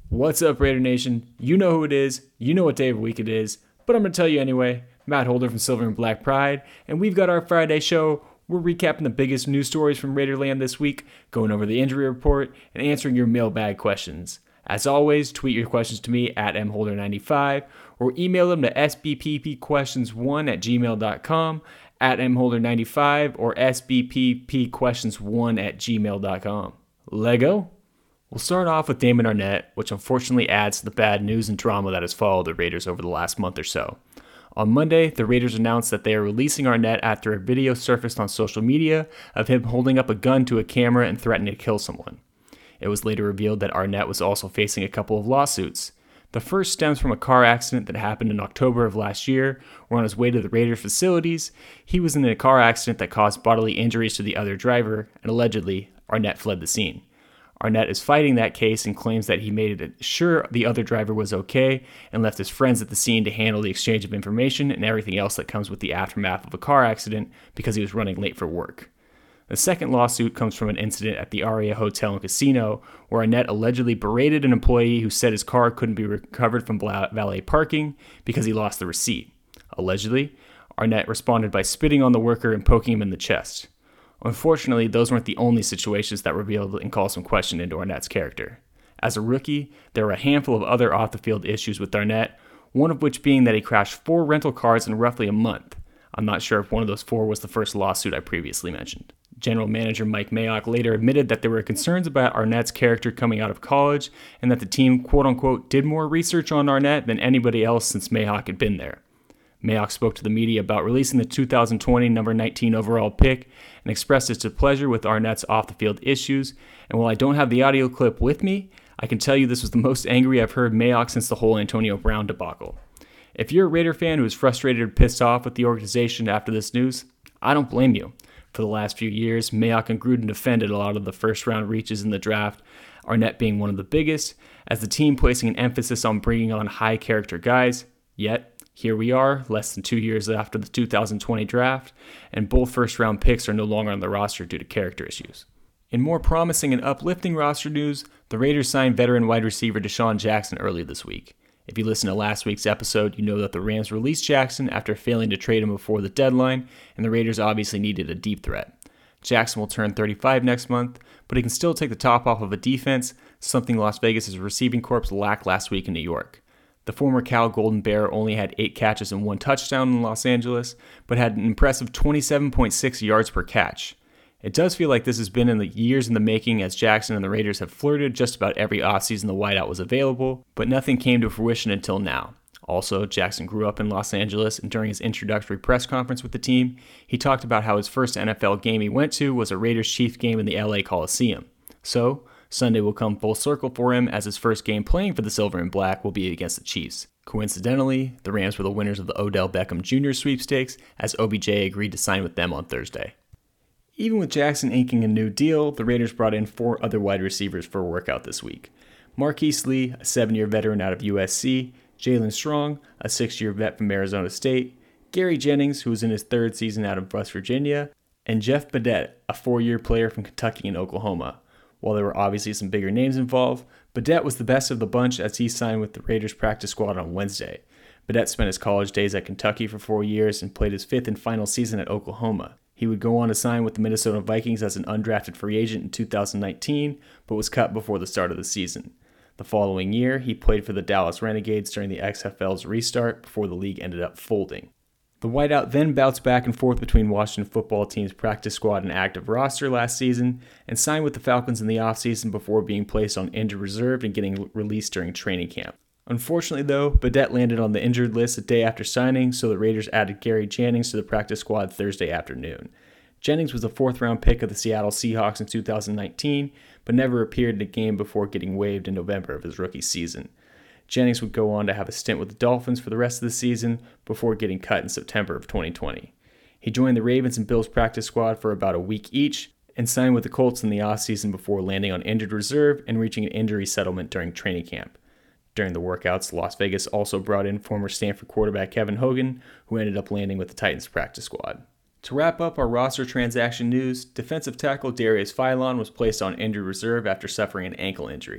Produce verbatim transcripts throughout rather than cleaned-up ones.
What's up, Raider Nation? You know who it is, you know what day of the week it is, but I'm going to tell you anyway. Matt Holder from Silver and Black Pride, and we've got our Friday show. We're recapping the biggest news stories from Raiderland this week, going over the injury report, and answering your mailbag questions. As always, tweet your questions to me at m holder ninety-five, or email them to s b p p questions one at gmail dot com, at m holder ninety-five, or s b p p questions one at gmail dot com. Lego? We'll start off with Damon Arnette, which unfortunately adds to the bad news and drama that has followed the Raiders over the last month or so. On Monday, the Raiders announced that they are releasing Arnette after a video surfaced on social media of him holding up a gun to a camera and threatening to kill someone. It was later revealed that Arnette was also facing a couple of lawsuits. The first stems from a car accident that happened in October of last year, where on his way to the Raiders facilities, he was in a car accident that caused bodily injuries to the other driver, and allegedly, Arnette fled the scene. Arnette is fighting that case and claims that he made it sure the other driver was okay and left his friends at the scene to handle the exchange of information and everything else that comes with the aftermath of a car accident because he was running late for work. The second lawsuit comes from an incident at the Aria Hotel and Casino where Arnette allegedly berated an employee who said his car couldn't be recovered from valet parking because he lost the receipt. Allegedly, Arnette responded by spitting on the worker and poking him in the chest. Unfortunately, those weren't the only situations that revealed and called some question into Arnette's character. As a rookie, there were a handful of other off-the-field issues with Arnette, one of which being that he crashed four rental cars in roughly a month. I'm not sure if one of those four was the first lawsuit I previously mentioned. General Manager Mike Mayock later admitted that there were concerns about Arnette's character coming out of college and that the team, quote-unquote, did more research on Arnette than anybody else since Mayock had been there. Mayock spoke to the media about releasing the two thousand twenty number nineteen overall pick and expressed his displeasure with Arnette's off-the-field issues, and while I don't have the audio clip with me, I can tell you this was the most angry I've heard Mayock since the whole Antonio Brown debacle. If you're a Raider fan who is frustrated or pissed off with the organization after this news, I don't blame you. For the last few years, Mayock and Gruden defended a lot of the first-round reaches in the draft, Arnette being one of the biggest, as the team placing an emphasis on bringing on high-character guys, yet here we are, less than two years after the two thousand twenty draft, and both first-round picks are no longer on the roster due to character issues. In more promising and uplifting roster news, the Raiders signed veteran wide receiver Deshaun Jackson early this week. If you listened to last week's episode, you know that the Rams released Jackson after failing to trade him before the deadline, and the Raiders obviously needed a deep threat. Jackson will turn thirty-five next month, but he can still take the top off of a defense, something Las Vegas' receiving corps lacked last week in New York. The former Cal Golden Bear only had eight catches and one touchdown in Los Angeles, but had an impressive twenty-seven point six yards per catch. It does feel like this has been in the years in the making, as Jackson and the Raiders have flirted just about every offseason the wideout was available, but nothing came to fruition until now. Also, Jackson grew up in Los Angeles, and during his introductory press conference with the team, he talked about how his first N F L game he went to was a Raiders-Chiefs game in the L A Coliseum. So, Sunday will come full circle for him, as his first game playing for the Silver and Black will be against the Chiefs. Coincidentally, the Rams were the winners of the Odell Beckham Junior sweepstakes, as O B J agreed to sign with them on Thursday. Even with Jackson inking a new deal, the Raiders brought in four other wide receivers for a workout this week. Marquise Lee, a seven-year veteran out of U S C, Jalen Strong, a six-year vet from Arizona State, Gary Jennings, who was in his third season out of West Virginia, and Jeff Badette, a four-year player from Kentucky and Oklahoma. While there were obviously some bigger names involved, Badette was the best of the bunch as he signed with the Raiders practice squad on Wednesday. Badette spent his college days at Kentucky for four years and played his fifth and final season at Oklahoma. He would go on to sign with the Minnesota Vikings as an undrafted free agent in two thousand nineteen, but was cut before the start of the season. The following year, he played for the Dallas Renegades during the X F L's restart before the league ended up folding. The wideout then bounced back and forth between Washington football team's practice squad and active roster last season, and signed with the Falcons in the offseason before being placed on injured reserve and getting released during training camp. Unfortunately, though, Badette landed on the injured list a day after signing, so the Raiders added Gary Jennings to the practice squad Thursday afternoon. Jennings was a fourth-round pick of the Seattle Seahawks in two thousand nineteen, but never appeared in a game before getting waived in November of his rookie season. Jennings would go on to have a stint with the Dolphins for the rest of the season before getting cut in September of twenty twenty. He joined the Ravens and Bills practice squad for about a week each and signed with the Colts in the offseason before landing on injured reserve and reaching an injury settlement during training camp. During the workouts, Las Vegas also brought in former Stanford quarterback Kevin Hogan, who ended up landing with the Titans practice squad. To wrap up our roster transaction news, defensive tackle Darius Philon was placed on injured reserve after suffering an ankle injury.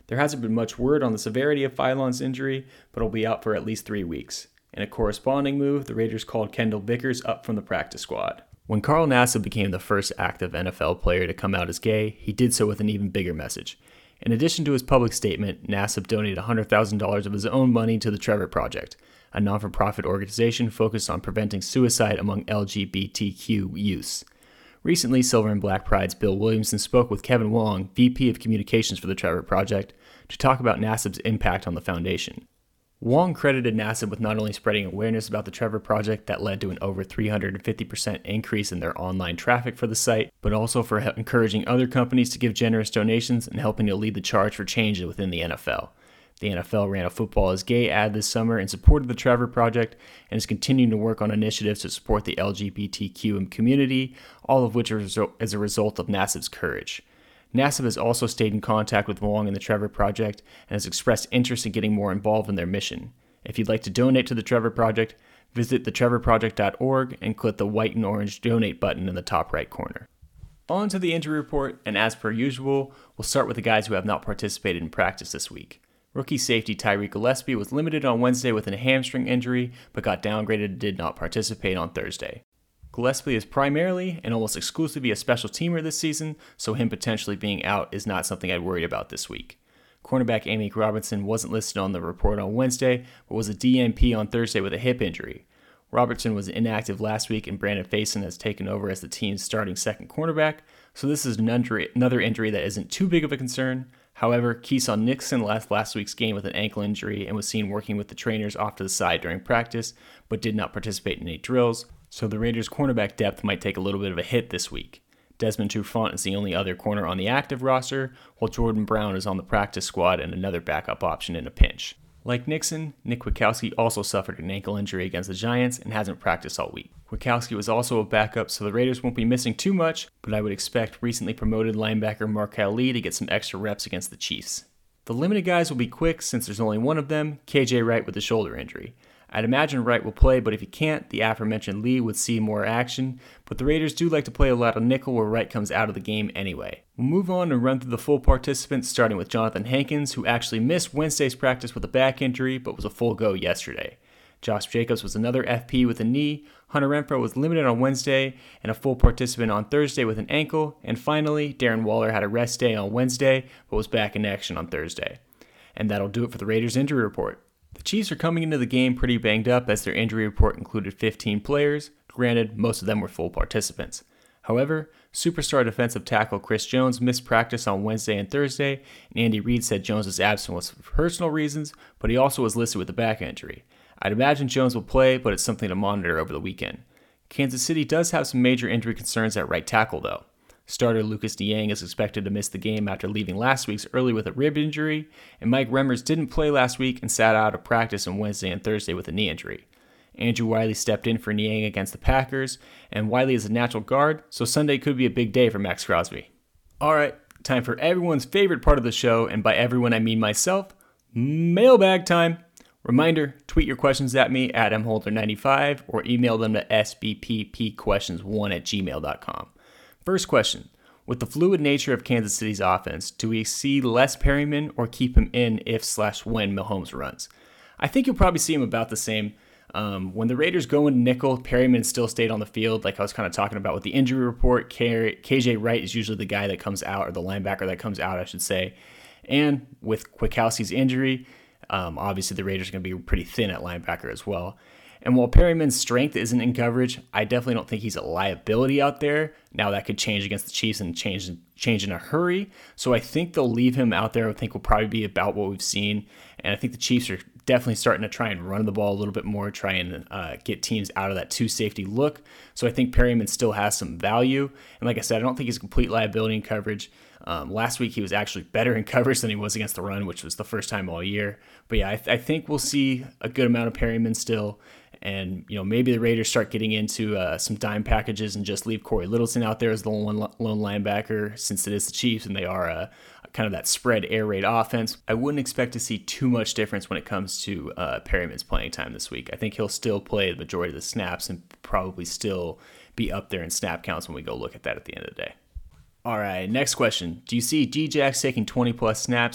There hasn't been much word on the severity of Philon's injury, but he'll be out for at least three weeks. In a corresponding move, the Raiders called Kendall Vickers up from the practice squad. When Carl Nassib became the first active N F L player to come out as gay, he did so with an even bigger message. In addition to his public statement, Nassib donated one hundred thousand dollars of his own money to the Trevor Project, a non-for-profit organization focused on preventing suicide among L G B T Q youths. Recently, Silver and Black Pride's Bill Williamson spoke with Kevin Wong, V P of Communications for the Trevor Project, to talk about Nassib's impact on the foundation. Wong credited Nassib with not only spreading awareness about the Trevor Project that led to an over three hundred fifty percent increase in their online traffic for the site, but also for encouraging other companies to give generous donations and helping to lead the charge for change within the N F L. The N F L ran a Football is Gay ad this summer in support of the Trevor Project and is continuing to work on initiatives to support the L G B T Q community, all of which are as a result of Nassib's courage. Nassib has also stayed in contact with Wong and the Trevor Project and has expressed interest in getting more involved in their mission. If you'd like to donate to the Trevor Project, visit the trevor project dot org and click the white and orange donate button in the top right corner. On to the injury report, and as per usual, we'll start with the guys who have not participated in practice this week. Rookie safety Tyree Gillespie was limited on Wednesday with a hamstring injury, but got downgraded and did not participate on Thursday. Gillespie is primarily and almost exclusively a special teamer this season, so him potentially being out is not something I'd worry about this week. Cornerback Amy Robertson wasn't listed on the report on Wednesday, but was a D N P on Thursday with a hip injury. Robertson was inactive last week, and Brandon Faison has taken over as the team's starting second cornerback, so this is another injury that isn't too big of a concern. However, Keeson Nixon left last week's game with an ankle injury and was seen working with the trainers off to the side during practice, but did not participate in any drills, so the Raiders' cornerback depth might take a little bit of a hit this week. Desmond Trufant is the only other corner on the active roster, while Jordan Brown is on the practice squad and another backup option in a pinch. Like Nixon, Nick Kwiatkowski also suffered an ankle injury against the Giants and hasn't practiced all week. Kwiatkowski was also a backup, so the Raiders won't be missing too much, but I would expect recently promoted linebacker Markel Lee to get some extra reps against the Chiefs. The limited guys will be quick since there's only one of them, K J Wright with a shoulder injury. I'd imagine Wright will play, but if he can't, the aforementioned Lee would see more action, but the Raiders do like to play a lot of nickel where Wright comes out of the game anyway. We'll move on and run through the full participants, starting with Jonathan Hankins, who actually missed Wednesday's practice with a back injury, but was a full go yesterday. Josh Jacobs was another F P with a knee, Hunter Renfrow was limited on Wednesday, and a full participant on Thursday with an ankle, and finally, Darren Waller had a rest day on Wednesday, but was back in action on Thursday. And that'll do it for the Raiders injury report. The Chiefs are coming into the game pretty banged up as their injury report included fifteen players. Granted, most of them were full participants. However, superstar defensive tackle Chris Jones missed practice on Wednesday and Thursday, and Andy Reid said Jones was absent was for personal reasons, but he also was listed with a back injury. I'd imagine Jones will play, but it's something to monitor over the weekend. Kansas City does have some major injury concerns at right tackle, though. Starter Lucas Niang is expected to miss the game after leaving last week's early with a rib injury, and Mike Remmers didn't play last week and sat out of practice on Wednesday and Thursday with a knee injury. Andrew Wiley stepped in for Niang against the Packers, and Wiley is a natural guard, so Sunday could be a big day for Max Crosby. Alright, time for everyone's favorite part of the show, and by everyone I mean myself, mailbag time! Reminder, tweet your questions at me at m holder ninety-five or email them to s b p p questions one at gmail dot com. First question, with the fluid nature of Kansas City's offense, do we see less Perryman or keep him in if slash when Mahomes runs? I think you'll probably see him about the same. Um, when the Raiders go into nickel, Perryman still stayed on the field, like I was kind of talking about with the injury report. K J Wright is usually the guy that comes out, or the linebacker that comes out, I should say. And with Kwiatkowski's injury, um, obviously the Raiders are going to be pretty thin at linebacker as well. And while Perryman's strength isn't in coverage, I definitely don't think he's a liability out there. Now that could change against the Chiefs and change change in a hurry. So I think they'll leave him out there. I think will probably be about what we've seen. And I think the Chiefs are definitely starting to try and run the ball a little bit more, try and uh, get teams out of that two safety look. So I think Perryman still has some value. And like I said, I don't think he's a complete liability in coverage. Um, last week he was actually better in coverage than he was against the run, which was the first time all year. But yeah, I, th- I think we'll see a good amount of Perryman still. And, you know, maybe the Raiders start getting into uh, some dime packages and just leave Corey Littleton out there as the lone, lone linebacker, since it is the Chiefs and they are uh, kind of that spread air raid offense. I wouldn't expect to see too much difference when it comes to uh, Perryman's playing time this week. I think he'll still play the majority of the snaps and probably still be up there in snap counts when we go look at that at the end of the day. All right, next question. Do you see D-Jax taking twenty plus snaps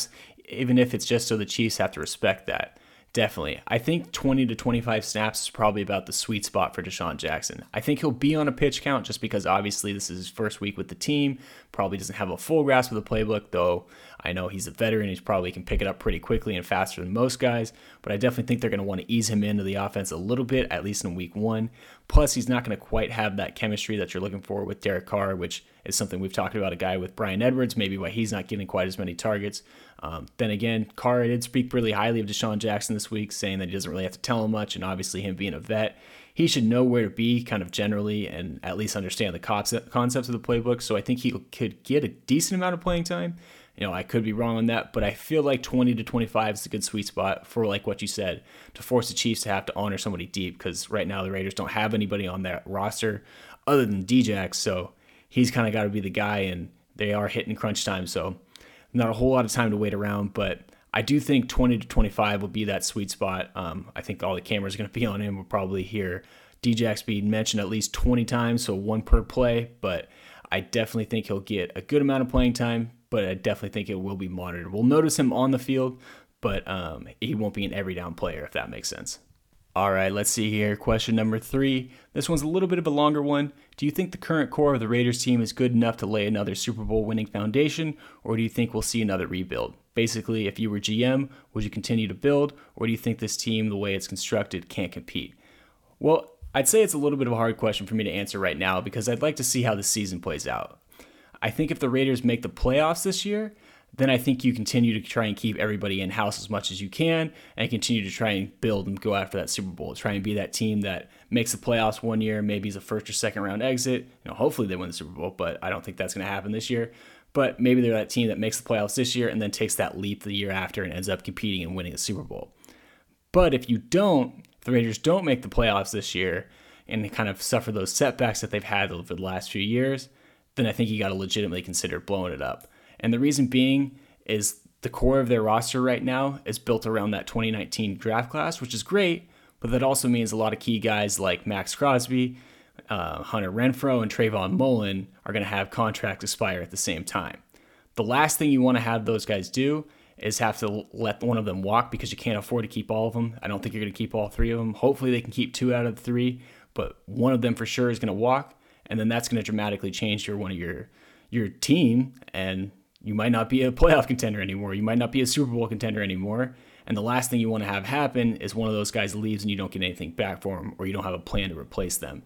even if it's just so the Chiefs have to respect that. Definitely. I think twenty to twenty-five snaps is probably about the sweet spot for DeSean Jackson. I think he'll be on a pitch count just because obviously this is his first week with the team. Probably doesn't have a full grasp of the playbook, though I know he's a veteran. He probably can pick it up pretty quickly and faster than most guys. But I definitely think they're going to want to ease him into the offense a little bit, at least in week one. Plus, he's not going to quite have that chemistry that you're looking for with Derek Carr, which is something we've talked about, a guy with Bryan Edwards, maybe why he's not getting quite as many targets. Um, then again, Carr did speak really highly of DeSean Jackson this week, saying that he doesn't really have to tell him much, and obviously him being a vet, he should know where to be kind of generally and at least understand the concepts of the playbook. So I think he could get a decent amount of playing time. You know, I could be wrong on that, but I feel like twenty to twenty-five is a good sweet spot for, like what you said, to force the Chiefs to have to honor somebody deep, because right now the Raiders don't have anybody on that roster other than D-Jax, so he's kind of got to be the guy, and they are hitting crunch time, so not a whole lot of time to wait around, but I do think twenty to twenty-five will be that sweet spot. Um, I think all the cameras are going to be on him. We'll probably hear D-Jax being mentioned at least twenty times, so one per play, but I definitely think he'll get a good amount of playing time, but I definitely think it will be monitored. We'll notice him on the field, but um, he won't be an every down player, if that makes sense. All right, let's see here. Question number three. This one's a little bit of a longer one. Do you think the current core of the Raiders team is good enough to lay another Super Bowl winning foundation, or do you think we'll see another rebuild? Basically, if you were G M, would you continue to build, or do you think this team, the way it's constructed, can't compete? Well, I'd say it's a little bit of a hard question for me to answer right now because I'd like to see how the season plays out. I think if the Raiders make the playoffs this year, then I think you continue to try and keep everybody in-house as much as you can and continue to try and build and go after that Super Bowl. Try and be that team that makes the playoffs one year, maybe is a first or second round exit. You know, hopefully they win the Super Bowl, but I don't think that's going to happen this year. But maybe they're that team that makes the playoffs this year and then takes that leap the year after and ends up competing and winning the Super Bowl. But if you don't, if the Raiders don't make the playoffs this year and kind of suffer those setbacks that they've had over the last few years, then I think you got to legitimately consider blowing it up. And the reason being is the core of their roster right now is built around that twenty nineteen draft class, which is great, but that also means a lot of key guys like Max Crosby, uh, Hunter Renfrow, and Trayvon Mullen are going to have contracts expire at the same time. The last thing you want to have those guys do is have to let one of them walk because you can't afford to keep all of them. I don't think you're going to keep all three of them. Hopefully they can keep two out of the three, but one of them for sure is going to walk, and then that's going to dramatically change your one of your your team, and you might not be a playoff contender anymore. You might not be a Super Bowl contender anymore. And the last thing you want to have happen is one of those guys leaves and you don't get anything back for them, or you don't have a plan to replace them.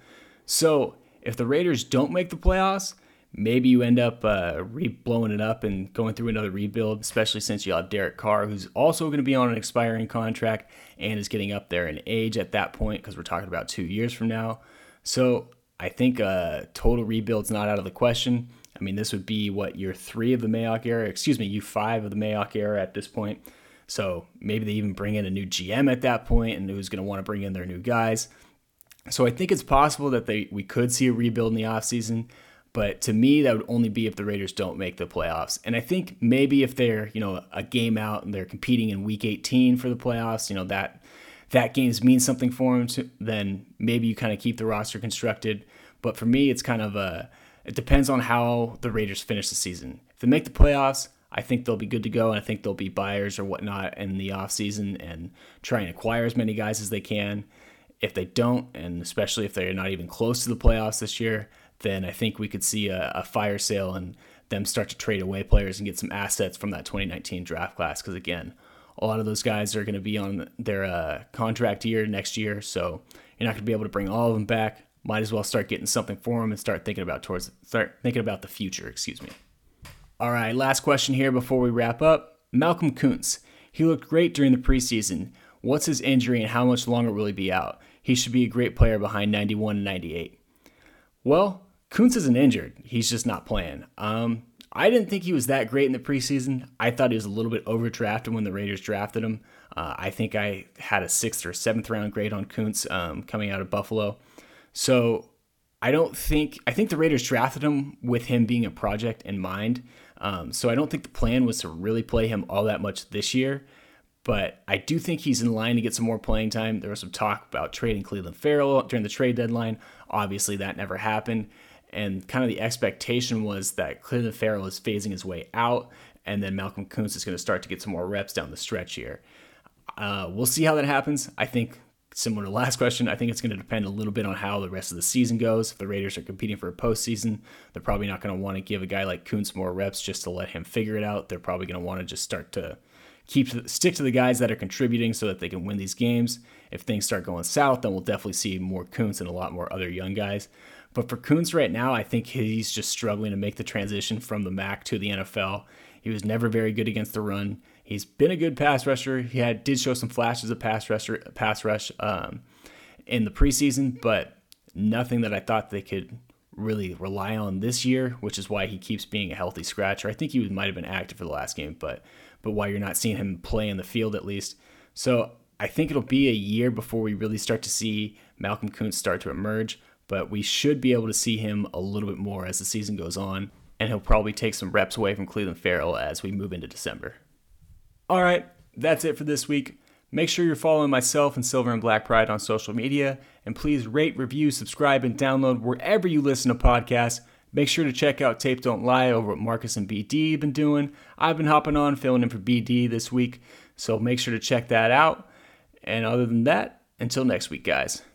So if the Raiders don't make the playoffs, maybe you end up uh, re- blowing it up and going through another rebuild, especially since you have Derek Carr, who's also going to be on an expiring contract and is getting up there in age at that point because we're talking about two years from now. So I think a total rebuild's not out of the question. I mean, this would be, what, year three of the Mayock era? Excuse me, year five of the Mayock era at this point. So maybe they even bring in a new G M at that point, and who's going to want to bring in their new guys. So I think it's possible that they we could see a rebuild in the offseason, but to me, that would only be if the Raiders don't make the playoffs. And I think maybe if they're, you know, a game out and they're competing in week eighteen for the playoffs, you know, that that games means something for them, to, then maybe you kind of keep the roster constructed. But for me, it's kind of a It depends on how the Raiders finish the season. If they make the playoffs, I think they'll be good to go, and I think they'll be buyers or whatnot in the offseason and try and acquire as many guys as they can. If they don't, and especially if they're not even close to the playoffs this year, then I think we could see a, a fire sale and them start to trade away players and get some assets from that twenty nineteen draft class. Because again, a lot of those guys are going to be on their uh, contract year next year, so you're not going to be able to bring all of them back. Might as well start getting something for them and start thinking about towards start thinking about the future. Excuse me. All right, last question here before we wrap up. Malcolm Koonce. He looked great during the preseason. What's his injury and how much longer will he be out? He should be a great player behind ninety-one and ninety-eight. Well, Koonce isn't injured. He's just not playing. Um, I didn't think he was that great in the preseason. I thought he was a little bit overdrafted when the Raiders drafted him. Uh, I think I had a sixth or seventh round grade on Koonce um, coming out of Buffalo. So I don't think, I think the Raiders drafted him with him being a project in mind. Um, so I don't think the plan was to really play him all that much this year. But I do think he's in line to get some more playing time. There was some talk about trading Clelin Ferrell during the trade deadline. Obviously, that never happened. And kind of the expectation was that Clelin Ferrell is phasing his way out and then Malcolm Koonce is going to start to get some more reps down the stretch here. Uh, we'll see how that happens. I think, similar to the last question, I think it's going to depend a little bit on how the rest of the season goes. If the Raiders are competing for a postseason, they're probably not going to want to give a guy like Koonce more reps just to let him figure it out. They're probably going to want to just start to keep stick to the guys that are contributing so that they can win these games. If things start going south, then we'll definitely see more Koonce and a lot more other young guys. But for Koonce right now, I think he's just struggling to make the transition from the M A C to the N F L. He was never very good against the run. He's been a good pass rusher. He had did show some flashes of pass rusher, pass rush um, in the preseason, but nothing that I thought they could really rely on this year, which is why he keeps being a healthy scratcher. I think he might have been active for the last game, but but why you're not seeing him play in the field at least. So I think it'll be a year before we really start to see Malcolm Koonce start to emerge, but we should be able to see him a little bit more as the season goes on, and he'll probably take some reps away from Clelin Ferrell as we move into December. All right, that's it for this week. Make sure you're following myself and Silver and Black Pride on social media, and please rate, review, subscribe, and download wherever you listen to podcasts. Make sure to check out Tape Don't Lie over what Marcus and B D have been doing. I've been hopping on, filling in for B D this week, so make sure to check that out. And other than that, until next week, guys.